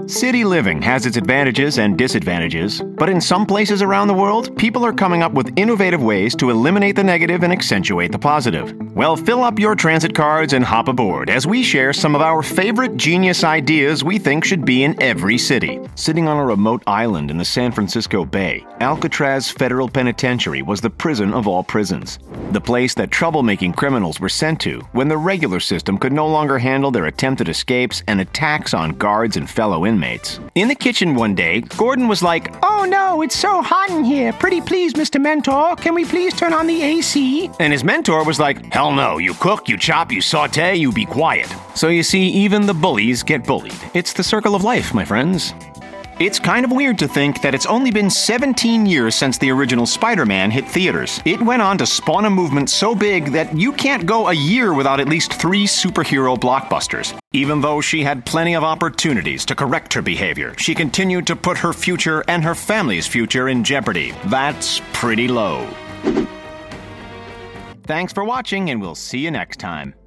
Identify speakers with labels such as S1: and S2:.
S1: City living has its advantages and disadvantages, but in some places around the world, people are coming up with innovative ways to eliminate the negative and accentuate the positive. Well, fill up your transit cards and hop aboard as we share some of our favorite genius ideas we think should be in every city. Sitting on a remote island in the San Francisco Bay, Alcatraz Federal Penitentiary was the prison of all prisons. The place that troublemaking criminals were sent to when the regular system could no longer handle their attempted escapes and attacks on guards and fellow inmates. In the kitchen one day, Gordon was like,
S2: "Oh no, it's so hot in here. Pretty please, Mr. Mentor, can we please turn on the AC?
S1: And his mentor was like, "Hell no, you cook, you chop, you saute, you be quiet." So you see, even the bullies get bullied. It's the circle of life, my friends. It's kind of weird to think that it's only been 17 years since the original Spider-Man hit theaters. It went on to spawn a movement so big that you can't go a year without at least 3 superhero blockbusters. Even though she had plenty of opportunities to correct her behavior, she continued to put her future and her family's future in jeopardy. That's pretty low. Thanks for watching, and we'll see you next time.